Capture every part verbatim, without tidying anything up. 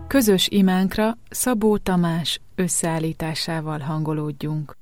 Közös imánkra Szabó Tamás összeállításával hangolódjunk.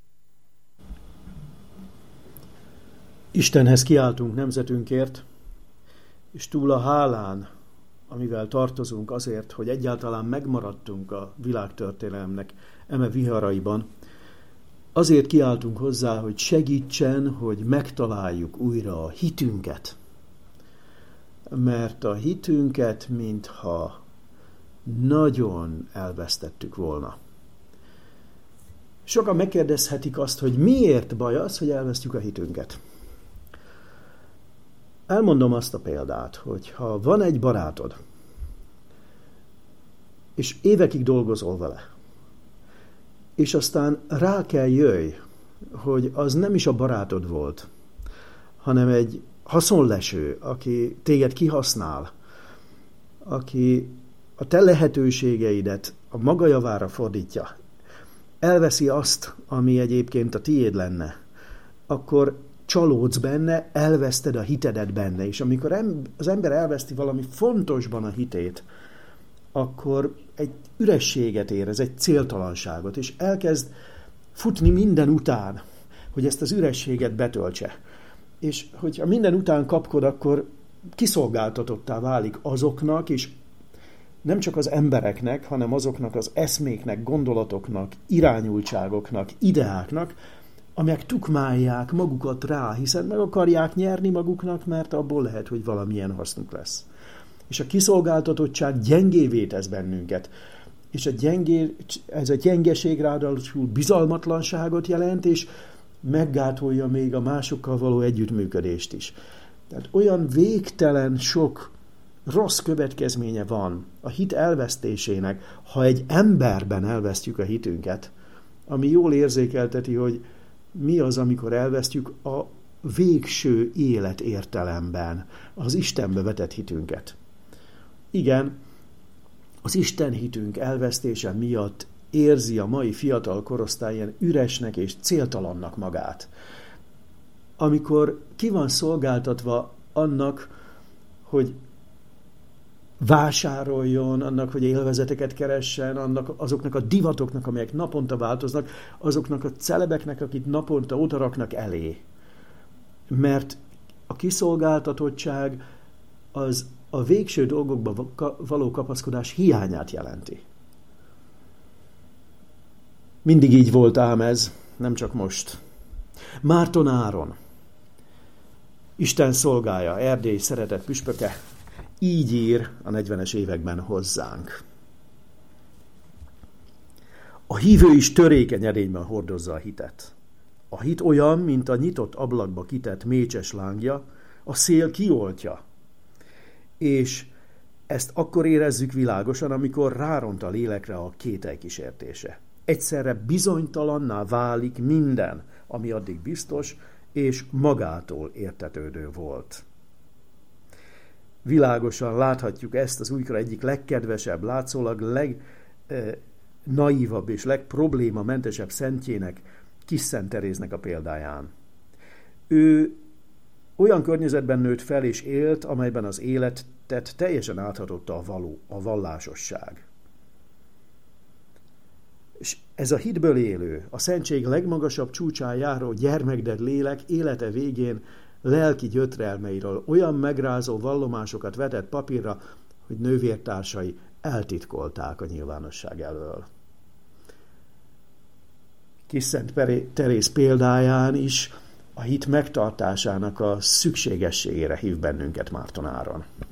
Istenhez kiáltunk nemzetünkért, és túl a hálán, amivel tartozunk azért, hogy egyáltalán megmaradtunk a világtörténelemnek eme viharaiban, azért kiáltunk hozzá, hogy segítsen, hogy megtaláljuk újra a hitünket. Mert a hitünket, mintha nagyon elvesztettük volna. Sokan megkérdezhetik azt, hogy miért baj az, hogy elvesztjük a hitünket. Elmondom azt a példát, hogy ha van egy barátod, és évekig dolgozol vele, és aztán rá kell jöjj, hogy az nem is a barátod volt, hanem egy haszonleső, aki téged kihasznál, aki a te lehetőségeidet a maga javára fordítja, elveszi azt, ami egyébként a tiéd lenne, akkor csalódsz benne, elveszted a hitedet benne, és amikor az ember elveszti valami fontosban a hitét, akkor egy ürességet érez, egy céltalanságot, és elkezd futni minden után, hogy ezt az ürességet betöltse. És hogyha minden után kapkod, akkor kiszolgáltatottá válik azoknak, és nem csak az embereknek, hanem azoknak az eszméknek, gondolatoknak, irányultságoknak, ideáknak, amelyek tukmálják magukat rá, hiszen meg akarják nyerni maguknak, mert abból lehet, hogy valamilyen hasznuk lesz. És a kiszolgáltatottság gyengévé tesz bennünket. És a gyengé, ez a gyengeség ráadásul bizalmatlanságot jelent, és meggátolja még a másokkal való együttműködést is. Tehát olyan végtelen sok rossz következménye van a hit elvesztésének, ha egy emberben elvesztjük a hitünket, ami jól érzékelteti, hogy mi az, amikor elvesztjük a végső élet értelemben az Istenbe vetett hitünket. Igen, az Isten hitünk elvesztése miatt érzi a mai fiatal korosztály ilyen üresnek és céltalannak magát. Amikor ki van szolgáltatva annak, hogy vásároljon, annak, hogy élvezeteket keressen, annak, azoknak a divatoknak, amelyek naponta változnak, azoknak a celebeknek, akik naponta odaraknak elé. Mert a kiszolgáltatottság az a végső dolgokba való kapaszkodás hiányát jelenti. Mindig így volt ám ez, nem csak most. Márton Áron, Isten szolgája, Erdély szeretett püspöke, így ír a negyvenes években hozzánk. A hívő is törékeny erényben hordozza a hitet. A hit olyan, mint a nyitott ablakba kitett mécses lángja, a szél kioltja. És ezt akkor érezzük világosan, amikor ráront a lélekre a kételj kísértése. Egyszerre bizonytalanná válik minden, ami addig biztos, és magától értetődő volt. Világosan láthatjuk ezt az újkor egyik legkedvesebb, látszólag legnaívabb és legproblémamentesebb szentjének, Kis Szent Teréznek a példáján. Ő olyan környezetben nőtt fel és élt, amelyben az életet teljesen áthatotta a való, a vallásosság. És ez a hitből élő, a szentség legmagasabb csúcsán járó gyermekded lélek élete végén lelki gyötrelmeiről olyan megrázó vallomásokat vetett papírra, hogy nővértársai eltitkolták a nyilvánosság elől. Kis Szent Teréz példáján is a hit megtartásának a szükségességére hív bennünket Márton Áron.